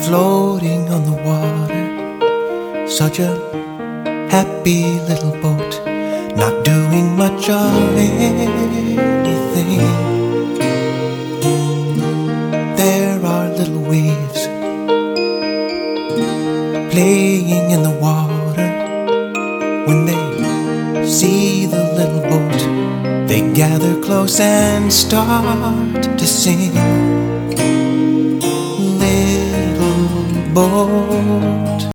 floating on the water. Such a happy little boat, not doing much of anything. There are little waves playing in the water. When they see the little boat, they gather close and start to sing. Little boat,